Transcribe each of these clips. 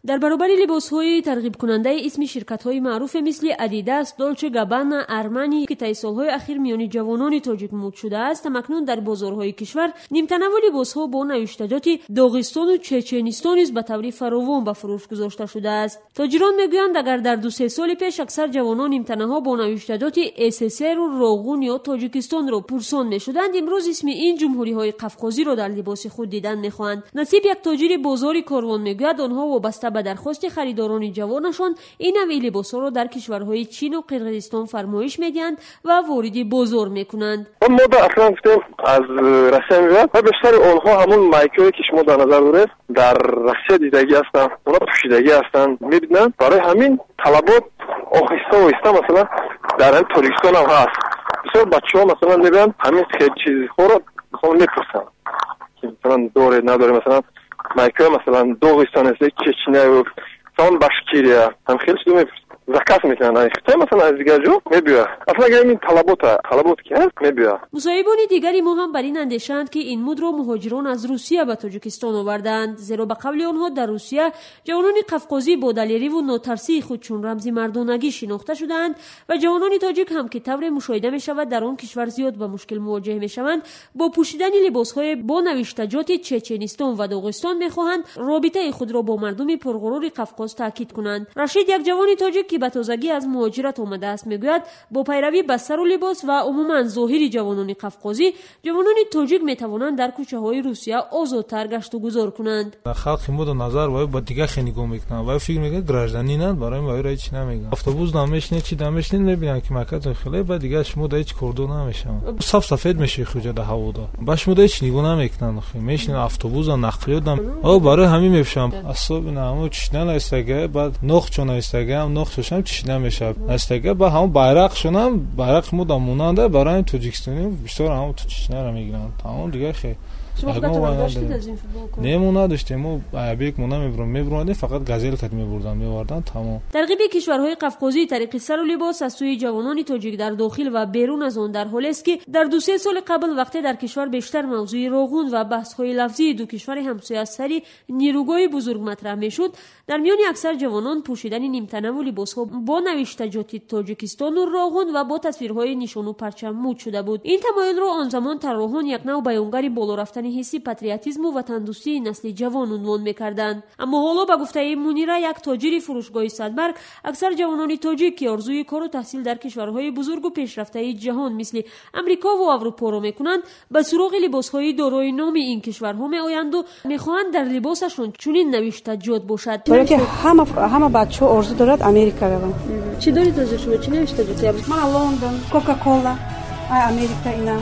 در برابر لباس‌های ترغیب کننده اسم شرکت‌های معروف مثل ادیداس، دولچه گابانا، ارمانی که طی سال‌های اخیر میان جوانان تاجیک مد شده است، اکنون در بازارهای کشور نیمتنه و لباس‌ها با نوشتجات داغستان و چچنستان نیز به طور فراوان به فروش گذاشته شده است. تاجران میگویند اگر در 2-3 سال پیش اکثر جوانان نیمتنه‌ها با نوشتجات SSR و روغون یا تاجیکستان را پرسان می‌شدند، امروز اسم این جمهوری‌های قفقازی را در لباس خود دیدن می‌خواهند. نصیب یک تاجر بازار کاروان میگوید آنها وابسته به درخواست خریداران جوانشان این نوع لباس‌ها را در کشورهای چین و قرقیزستان فرمایش می‌دهند و وارد بازار می‌کنند. ما اصلا از روسیه میاد و بیشتر آنها همون مایکایی که شما در نظر دارید در روسیه دیدگی هستند، اونا پوشیدگی هستند می‌بینند. برای همین طلبات آهسته مثلا در این تاجیکستان هم هست. بسیار بچه‌ها مثلا می‌بینند همین خیلی چیزی خورد می‌خوان می‌پرسن که مثلا داره نداره، مثلا مایکای مثلا داغستان است، چچنه و مثلا باشکیریا هم خیلی چیزا می‌پرسن. заказ میکنن خیلی مثلا از دیگر جا میبیا. اصلا اگر این طلبات که هست میبیا. مصاحبان دیگری ما هم بر این اندیشند که این مد را مهاجران از روسیه به تاجیکستان آوردند، زیرا به قول آنها در روسیه جوانان قفقازی با دلیری و ناترسی خود چون رمز مردانگی شناخته شدند و جوانان تاجیک هم که طور مشاهده می شود در آن کشور زیاد با مشکل مواجه می شوند، با پوشیدن لباس‌های با نوشتجات چچنستان و داغستان می‌خواهند رابطه خود را با مردم پرغرور قفقاز تاکید کنند. رشید، یک جوان تاجیک که به تازگی از مهاجرت آمده است، میگوید با پیروی به سر و لباس و عموما ظاهر جوانان قفقازی، جوانان تاجیک میتوانند در کوچه‌های روسیه آزادتر گشت و گذار کنند. خلق مود نظر و با دیگه خیلی نگاه میکنن و فکر میکنن گراجدانی نه، برای ما هیچ نمیگن. اتوبوس نمیشنه چی نمیشنه، میبینن که مکه خیلی بعد دیگه شما هیچ کردو نمیشن، صاف سفید میشه خوجا ده هوادا باش مود هیچ نگاه نمیکنن. میشنن اتوبوس نقلیات او برای همین میفشم اصلا نمو چشنه استگه بعد نخ چون استگه هم نخ چشم چشنه میشه استگه با هم bayrak شونم bayrak مود موننده برای تاجیکستانی بیشتر هم تو چشنه رو میگیرن. تمام دیگه خیلی شما قطعا داشتید از این فوتبال نمونه داشتیم. ما بیک مونه میبرون فقط گازل کد میبردن تمام. ترغیب کشورهای قفقازی طریق سر و لباس از سوی جوانان تاجیک در داخل و بیرون از آن در حالی است که در 2-3 سال قبل وقتی در کشور بیشتر موضوع روغون و بحث‌های لفظی دو کشور همسایه از سری نیروگاه بزرگ مطرح میشد، در میان اکثر جوانان پوشیدن نیمتنه و لباس‌ها با نوشتجات تاجیکستان و روغون و با تصویرهای نشان و پرچم مد شده بود. این تمایل را آن زمان طراحان یک نوع بیانگر بالا رفتن حسی پاتریوتیسم و وطندوستی نسل جوان عنوان می‌کردند. اما حالا به گفته منیره، یک تاجر فروشگاه صدبرگ، اکثر جوانان تاجیک که آرزوی کار و تحصیل در کشورهای بزرگ و پیشرفته جهان مثل امریکا و اروپا را می‌کنند، به سراغ لباس‌های دارای نام این کشورها می‌آیند و می‌خواهند در لباسشون چنین نوشتجات باشد. برای که همه بچه‌ها آرزو دارد امریکا روند. چی دارید از شما؟ چی نوشتجاتی؟ من لندن، کوکاکولا، امریکا اینا.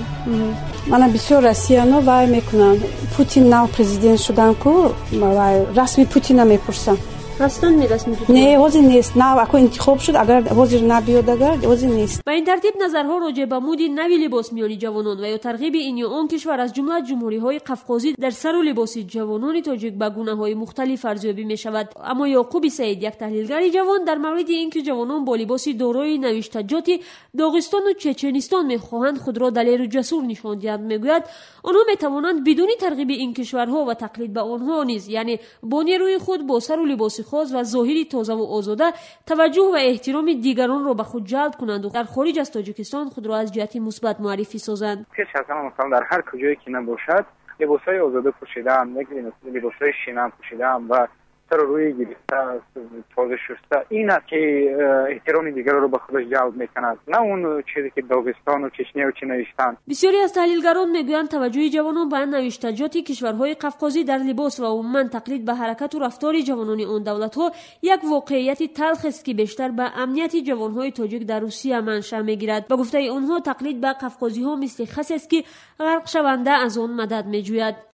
من بسیار راسیانو وای میکنم. پوتین نو پرزیدنت شدن کو رسمی پوتین میپرسن. راستن رسمی پوتین؟ نه حاضر نیست. نه اكو انتخاب شد اگر حاضر نبیاد اگر حاضر نیست. با این ترتیب نظرها راجع به مود نوی لباس میان جوانان و یا ترغیب این یا آن کشور از جمله جمهوری‌های قفقازی در سر و لباس جوانان تاجیک به گونه‌های مختلف ارزیابی می‌شود. اما یعقوب سعید، یک تحلیلگر جوان، در مورد اینکه جوانان با لباس دارای نوشتجات داغستان و چچنستان می‌خواهند خود را دلیر و جسور نشان دهند، میگوید آنها می‌توانند بدون ترغیب این کشورها و تقلید به آنها نیز، یعنی با نیروی خود با سر و لباس خاص و ظاهری تازه و آزاده توجه و احترام دیگران را به خود جلب کنند و در خارج از تاجیکستان خود را از جهت مثبت معرفی سازند. مثلا در هر کجایی که نباشد لباس‌های آزاده پوشیدن، لباس‌های شینا پوشیدن و سر روی گرفته تازه شسته، این است که احترام دیگران رو به خودش جلب می‌کند، نه اون چیزی که داغستان و چچنه و چی نوشتن. بسیاری از تحلیلگران میگویند توجه جوانان به نوشتجات کشورهای قفقازی در لباس و عموما تقلید به حرکت و رفتار جوانان آن دولت‌ها یک واقعیت تلخ است که بیشتر به امنیت جوانهای تاجیک در روسیه منشأ میگیرد. به گفته آنها تقلید به قفقازی‌ها مثل خس است که غرق شونده از آن مدد میجوید.